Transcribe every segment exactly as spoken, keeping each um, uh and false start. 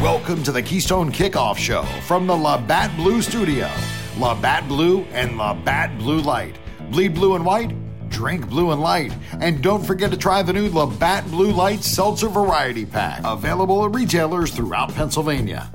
Welcome to the Keystone Kickoff Show from the Labatt Blue Studio. Labatt Blue and Labatt Blue Light. Bleed blue and white, drink blue and light. And don't forget to try the new Labatt Blue Light Seltzer Variety Pack. Available at retailers throughout Pennsylvania.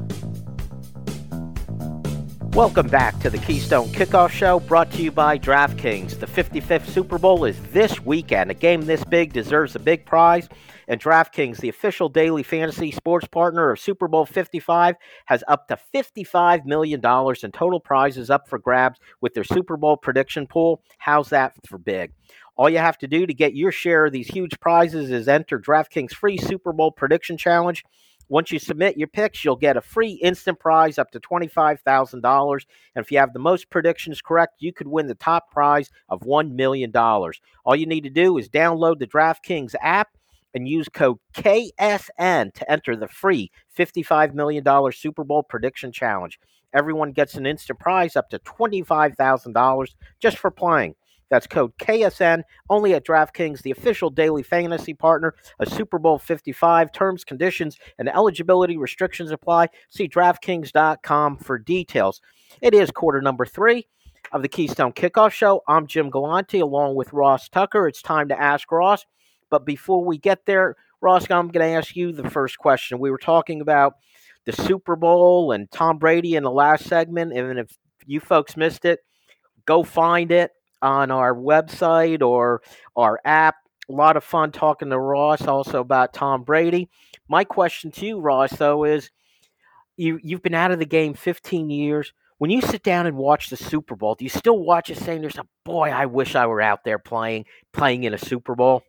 Welcome back to the Keystone Kickoff Show, brought to you by DraftKings. The fifty-fifth Super Bowl is this weekend. A game this big deserves a big prize, and DraftKings, the official daily fantasy sports partner of Super Bowl fifty-five, has up to fifty-five million dollars in total prizes up for grabs with their Super Bowl prediction pool. How's that for big? All you have to do to get your share of these huge prizes is enter DraftKings' free Super Bowl prediction challenge. Once you submit your picks, you'll get a free instant prize up to twenty-five thousand dollars. And if you have the most predictions correct, you could win the top prize of one million dollars. All you need to do is download the DraftKings app and use code K S N to enter the free fifty-five million dollars Super Bowl prediction challenge. Everyone gets an instant prize up to twenty-five thousand dollars just for playing. That's code K S N, only at DraftKings, the official daily fantasy partner of Super Bowl fifty-five. Terms, conditions, and eligibility restrictions apply. See DraftKings dot com for details. It is quarter number three of the Keystone Kickoff Show. I'm Jim Galante along with Ross Tucker. It's time to ask Ross. But before we get there, Ross, I'm going to ask you the first question. We were talking about the Super Bowl and Tom Brady in the last segment. And if you folks missed it, go find it on our website or our app. A lot of fun talking to Ross also about Tom Brady. My question to you, Ross, though, is you, you've been out of the game fifteen years. When you sit down and watch the Super Bowl, do you still watch it saying to yourself, boy, I wish I were out there playing, playing in a Super Bowl?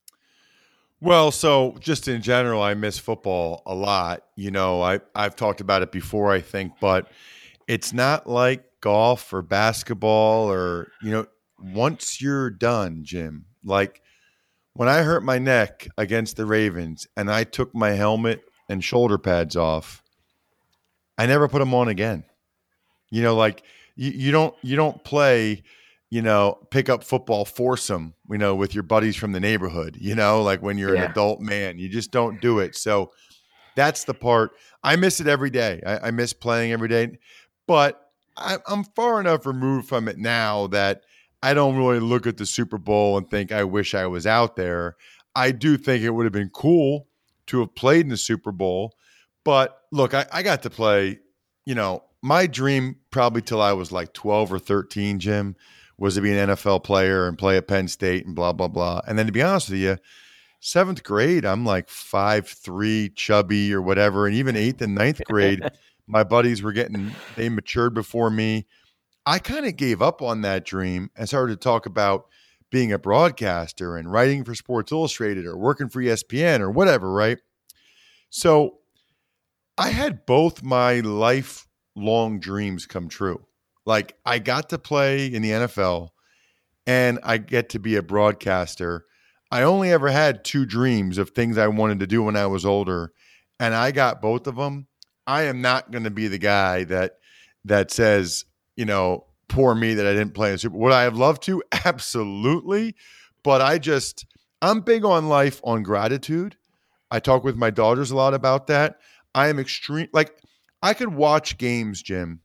Well, so just in general, I miss football a lot. You know, I, I've talked about it before, I think, but it's not like golf or basketball or, you know, once you're done, Jim, like when I hurt my neck against the Ravens and I took my helmet and shoulder pads off, I never put them on again. You know, like you, you don't you don't play, you know, pick up football foursome, you know, with your buddies from the neighborhood, you know, like when you're yeah. an adult man, you just don't do it. So that's the part. I miss it every day. I, I miss playing every day, but I, I'm far enough removed from it now that I don't really look at the Super Bowl and think I wish I was out there. I do think it would have been cool to have played in the Super Bowl. But look, I, I got to play, you know, my dream probably till I was like twelve or thirteen, Jim, was to be an N F L player and play at Penn State and blah, blah, blah. And then to be honest with you, seventh grade, I'm like five three, chubby or whatever. And even eighth and ninth grade, my buddies were getting, they matured before me. I kind of gave up on that dream and started to talk about being a broadcaster and writing for Sports Illustrated or working for E S P N or whatever, right? So I had both my lifelong dreams come true. Like I got to play in the N F L and I get to be a broadcaster. I only ever had two dreams of things I wanted to do when I was older, and I got both of them. I am not going to be the guy that that says, you know, poor me that I didn't play in Super Bowl. Would I have loved to? Absolutely. But I just, I'm big on life, on gratitude. I talk with my daughters a lot about that. I am extreme. Like I could watch games, Jim,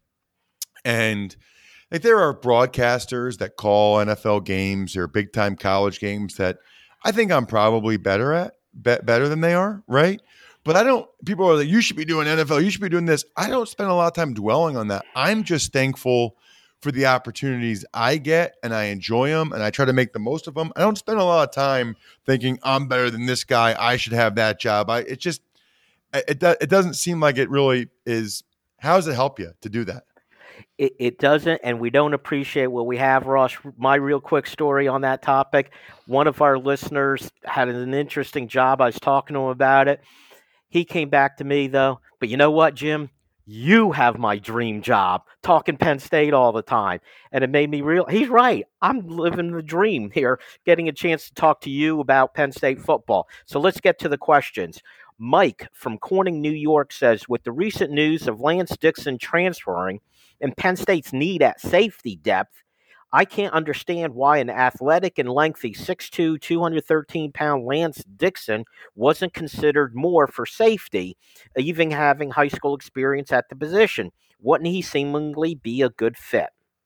and like there are broadcasters that call N F L games or big time college games that I think I'm probably better at, be- better than they are, right? But I don't, people are like, you should be doing N F L, you should be doing this. I don't spend a lot of time dwelling on that. I'm just thankful for the opportunities I get, and I enjoy them, and I try to make the most of them. I don't spend a lot of time thinking I'm better than this guy, I should have that job. I it just, it, it doesn't seem like it really is. How does it help you to do that? It, it doesn't, and we don't appreciate what we have, Ross. My real quick story on that topic, one of our listeners had an interesting job. I was talking to him about it. He came back to me, though. But you know what, Jim? You have my dream job, talking Penn State all the time. And it made me real. He's right. I'm living the dream here, getting a chance to talk to you about Penn State football. So let's get to the questions. Mike from Corning, New York says, with the recent news of Lance Dixon transferring and Penn State's need at safety depth, I can't understand why an athletic and lengthy six two, two hundred thirteen pound Lance Dixon wasn't considered more for safety, even having high school experience at the position. Wouldn't he seemingly be a good fit?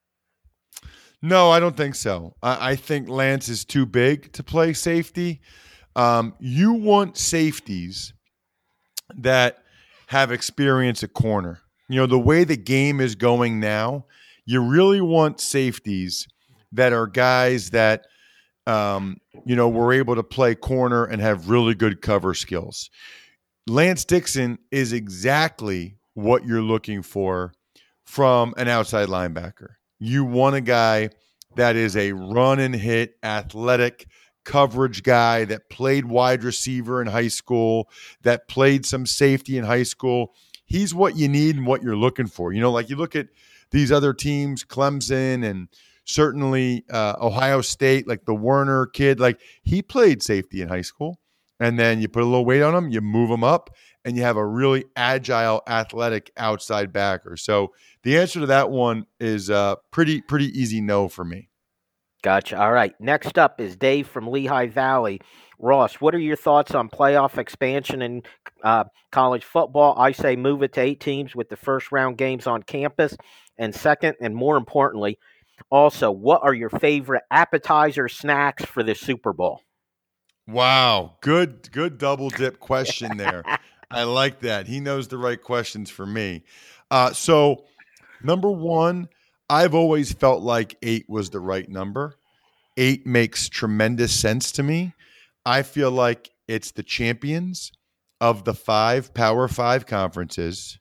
No, I don't think so. I, I think Lance is too big to play safety. Um, you want safeties that have experience at corner. You know, the way the game is going now, you really want safeties that are guys that, um, you know, were able to play corner and have really good cover skills. Lance Dixon is exactly what you're looking for from an outside linebacker. You want a guy that is a run and hit, athletic coverage guy that played wide receiver in high school, that played some safety in high school. He's what you need and what you're looking for. You know, like you look at these other teams, Clemson and certainly uh, Ohio State, like the Werner kid, like he played safety in high school. And then you put a little weight on him, you move him up, and you have a really agile, athletic outside backer. So the answer to that one is uh, pretty, pretty easy no for me. Gotcha. All right. Next up is Dave from Lehigh Valley. Ross, what are your thoughts on playoff expansion in uh, college football? I say move it to eight teams with the first round games on campus. And second, and more importantly, also, what are your favorite appetizer snacks for the Super Bowl? Wow. Good, good double dip question there. I like that. He knows the right questions for me. Uh, so number one, I've always felt like eight was the right number. Eight makes tremendous sense to me. I feel like it's the champions of the five Power Five conferences.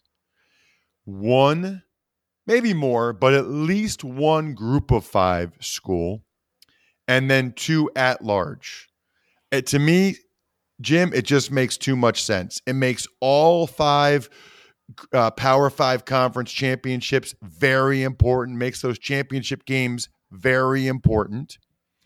One, maybe more, but at least one group of five school, and then two at large. It, to me, Jim, it just makes too much sense. It makes all five uh, Power Five conference championships very important, makes those championship games very important.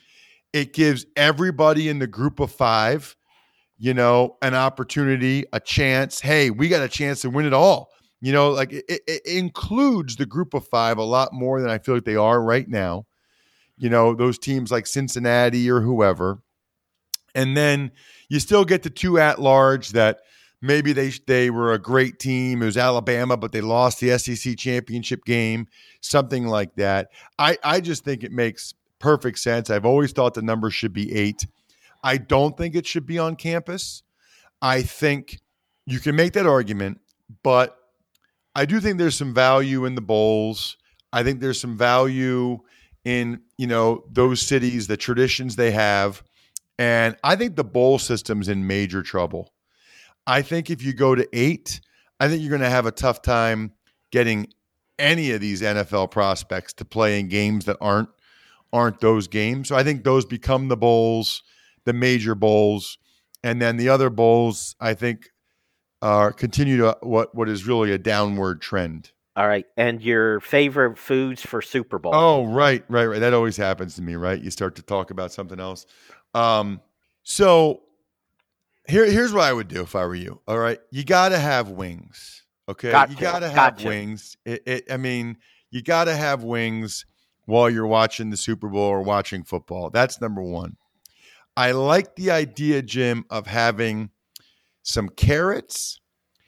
It gives everybody in the group of five, you know, an opportunity, a chance. Hey, we got a chance to win it all. You know, like it, it includes the group of five a lot more than I feel like they are right now. You know, those teams like Cincinnati or whoever. And then you still get the two at large that maybe they they were a great team. It was Alabama, but they lost the S E C championship game, something like that. I, I just think it makes perfect sense. I've always thought the number should be eight. I don't think it should be on campus. I think you can make that argument, but I do think there's some value in the bowls. I think there's some value in, you know, those cities, the traditions they have. And I think the bowl system's in major trouble. I think if you go to eight, I think you're going to have a tough time getting any of these N F L prospects to play in games that aren't aren't those games. So I think those become the bowls, the major bowls, and then the other bowls, I think, uh, continue to what what is really a downward trend. All right. And your favorite foods for Super Bowl? Oh, right, right, right. That always happens to me, right? You start to talk about something else. Um, so here, here's what I would do if I were you. All right. You got to have wings. Okay. Gotcha. You got to have Gotcha. wings. It, it, I mean, you got to have wings while you're watching the Super Bowl or watching football. That's number one. I like the idea, Jim, of having some carrots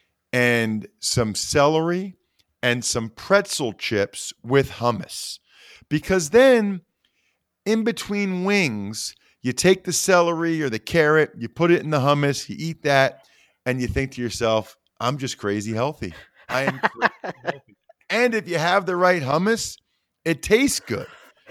and some celery and some pretzel chips with hummus, because then in between wings, you take the celery or the carrot, you put it in the hummus, you eat that, and you think to yourself, I'm just crazy healthy. I am crazy healthy. And if you have the right hummus, it tastes good.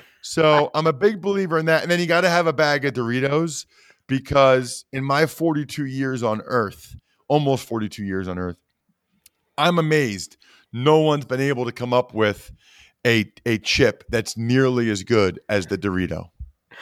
So I'm a big believer in that. And then you got to have a bag of Doritos, because in my forty-two years on Earth, almost forty-two years on Earth, I'm amazed no one's been able to come up with a, a chip that's nearly as good as the Dorito.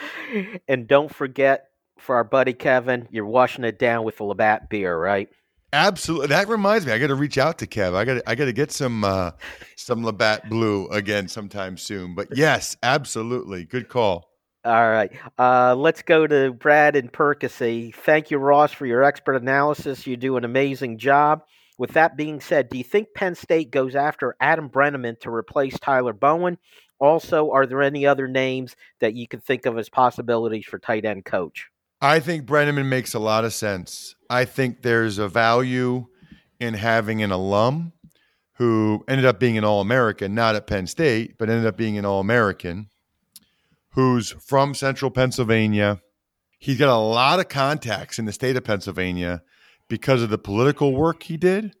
And don't forget, for our buddy Kevin, you're washing it down with the Labatt beer, right? Absolutely. That reminds me, I got to reach out to Kev. I got to, I got to get some uh, some Labatt Blue again sometime soon. But yes, absolutely, good call. All right, uh, let's go to Brad and Percy. Thank you, Ross, for your expert analysis. You do an amazing job. With that being said, do you think Penn State goes after Adam Brenneman to replace Tyler Bowen, Also, are there any other names that you can think of as possibilities for tight end coach? I think Brenneman makes a lot of sense. I think there's a value in having an alum who ended up being an All-American, not at Penn State, but ended up being an All-American, who's from Central Pennsylvania. He's got a lot of contacts in the state of Pennsylvania because of the political work he did.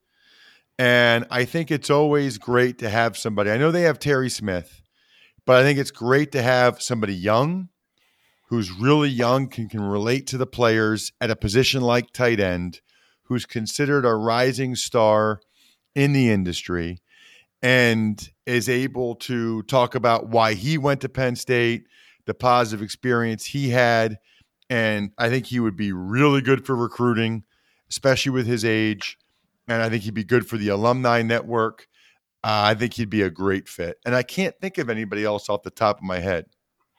And I think it's always great to have somebody. I know they have Terry Smith, but I think it's great to have somebody young, who's really young, can, can relate to the players at a position like tight end, who's considered a rising star in the industry, and is able to talk about why he went to Penn State, the positive experience he had. And I think he would be really good for recruiting, especially with his age. And I think he'd be good for the alumni network. Uh, I think he'd be a great fit. And I can't think of anybody else off the top of my head.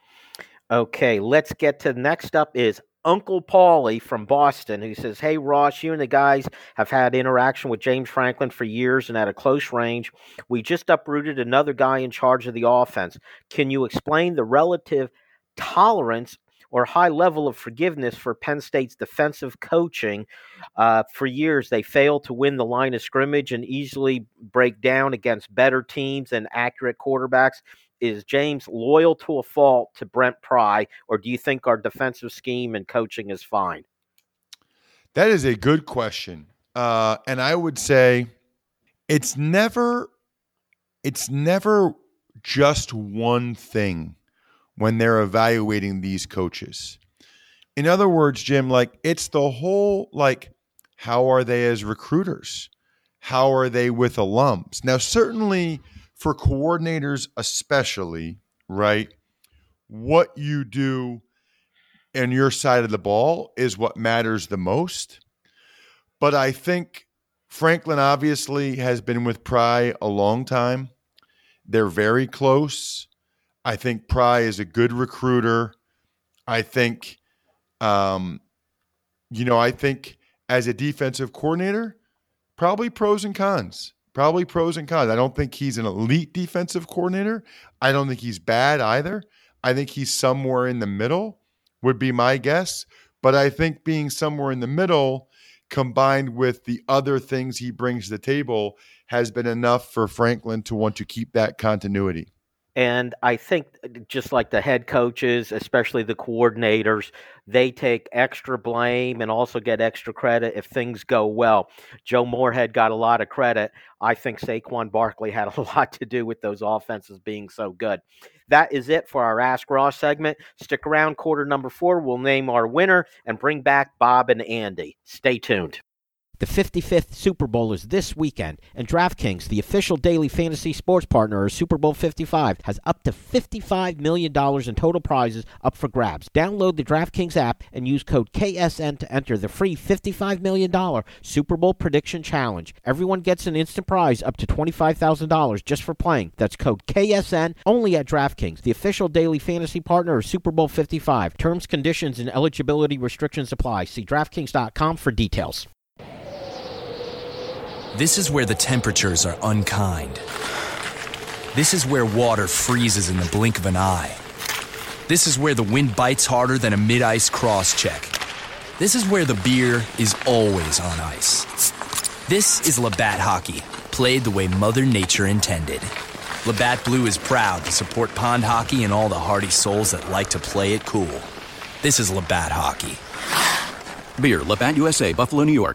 Okay, let's get to next up is Uncle Paulie from Boston, who says, hey, Ross, you and the guys have had interaction with James Franklin for years and at a close range. We just uprooted another guy in charge of the offense. Can you explain the relative tolerance or high level of forgiveness for Penn State's defensive coaching? Uh, for years, they failed to win the line of scrimmage and easily break down against better teams and accurate quarterbacks. Is James loyal to a fault to Brent Pry, or do you think our defensive scheme and coaching is fine? That is a good question. Uh, and I would say it's never, it's never just one thing when they're evaluating these coaches. In other words, Jim, like it's the whole, like, how are they as recruiters? How are they with alums? Now, certainly for coordinators especially, right, what you do on your side of the ball is what matters the most. But I think Franklin obviously has been with Pry a long time. They're very close. I think Pry is a good recruiter. I think, um, you know, I think as a defensive coordinator, probably pros and cons. Probably pros and cons. I don't think he's an elite defensive coordinator. I don't think he's bad either. I think he's somewhere in the middle would be my guess. But I think being somewhere in the middle combined with the other things he brings to the table has been enough for Franklin to want to keep that continuity. And I think just like the head coaches, especially the coordinators, they take extra blame and also get extra credit if things go well. Joe Moorhead got a lot of credit. I think Saquon Barkley had a lot to do with those offenses being so good. That is it for our Ask Ross segment. Stick around, quarter number four. We'll name our winner and bring back Bob and Andy. Stay tuned. The fifty-fifth Super Bowl is this weekend, and DraftKings, the official daily fantasy sports partner of Super Bowl fifty-five, has up to fifty-five million dollars in total prizes up for grabs. Download the DraftKings app and use code K S N to enter the free fifty-five million dollars Super Bowl Prediction Challenge. Everyone gets an instant prize up to twenty-five thousand dollars just for playing. That's code K S N only at DraftKings, the official daily fantasy partner of Super Bowl fifty-five. Terms, conditions, and eligibility restrictions apply. See DraftKings dot com for details. This is where the temperatures are unkind. This is where water freezes in the blink of an eye. This is where the wind bites harder than a mid-ice cross-check. This is where the beer is always on ice. This is Labatt Hockey, played the way Mother Nature intended. Labatt Blue is proud to support pond hockey and all the hardy souls that like to play it cool. This is Labatt Hockey. Beer, Labatt U S A, Buffalo, New York.